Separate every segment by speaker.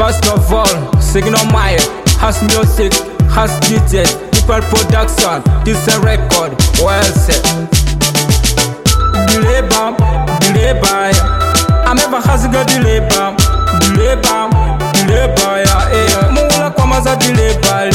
Speaker 1: First of all, Signal Maya has music, has DJ, people production, this a record, well set. Delay bam, I'm ever has got delay bam, delay yeah. Mula kwa maza delay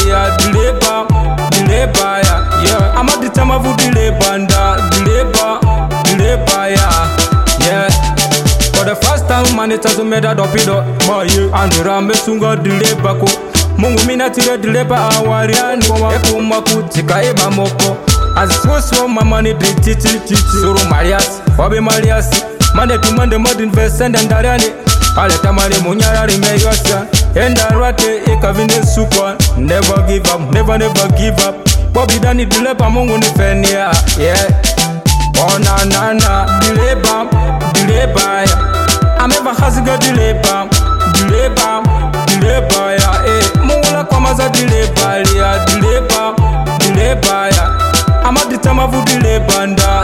Speaker 1: yeah. I'm at the time of delay banda, delay yeah. For the first time, man, it has made a dopido, boy, and the Rame Sunga delay bako. Mungu mina tire delay ba awariani, eku maku tika eba moko. As so mama ni titi, suru marias, wabi marias. Mande to Monday modern verse and darani. Ale tamari munyara rimeyosa. Enda rate ikavinde super. Never give up, never give up. Bobby dani delay ba mungu ni fenia, yeah. Oh na delay bam, I'm ever has got delay bam, yeah. Mula kwa maza delay yeah. I'm at the time of delay banda,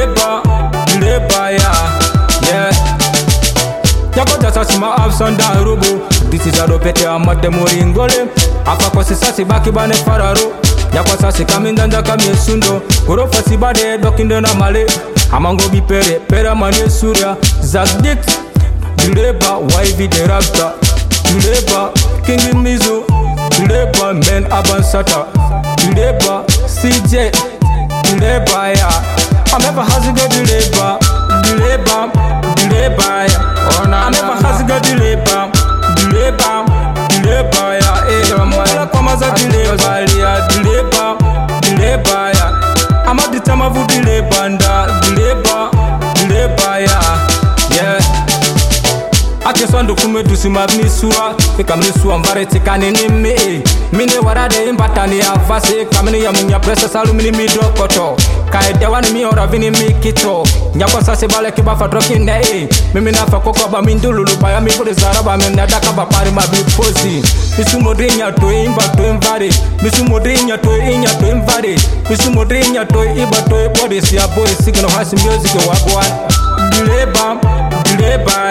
Speaker 1: yeah. Yako jasa sima abson da rubu. This is a ropete amate moringole. Apa kwa sisasi baki bane fararo. Yako sasi kamindanja kamye sundo. Kurofa sibade dokinde na male. Amango bipere, pera mane surya. Zagdik, Dileba, YV de Rapta. Dileba, King Mizu. Dileba, Men Abansata. Dileba, CJ. Dileba, yeah. I'm ever has a good Dileba, yeah. I'm ever has a good Dileba, yeah. Mula kwa maza Dileba, yeah. I'm at the time of Dileba, yeah. Ake swando kumedusi mabnisua Ikamnisua mbare tikani ni mii Mine warade imbatani ya vasi Kamini ya munya presa salumini midokoto Kaedewa ni miora vini mikito Nyakwa sasi bale kibafa droki ne Mimi nafa kokoba mindululu Baya mifuri zaraba minadaka bapari mabipozi Misu modrinya to imba to invade Misu modrinya to inya to invade Misu modrinya to iba to body Siya boy Signal hasi music wagwan Dileba